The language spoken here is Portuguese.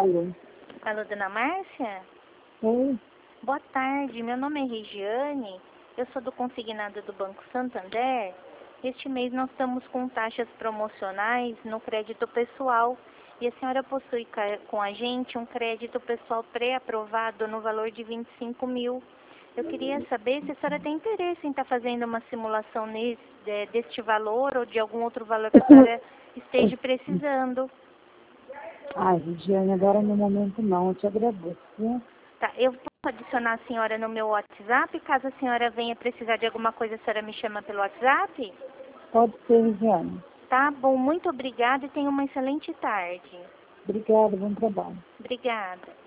Alô? Alô, dona Márcia? Oi? Boa tarde, meu nome é Regiane, eu sou do consignado do Banco Santander. Este mês nós estamos com taxas promocionais no crédito pessoal e a senhora possui com a gente um crédito pessoal pré-aprovado no valor de 25 mil. Eu queria saber se a senhora tem interesse em estar fazendo uma simulação deste valor ou de algum outro valor que a senhora esteja precisando. Ai, Regiane, agora no momento não, eu te agradeço, viu? Tá, eu posso adicionar a senhora no meu WhatsApp? Caso a senhora venha precisar de alguma coisa, a senhora me chama pelo WhatsApp? Pode ser, Regiane. Tá bom, muito obrigada e tenha uma excelente tarde. Obrigada, bom trabalho. Obrigada.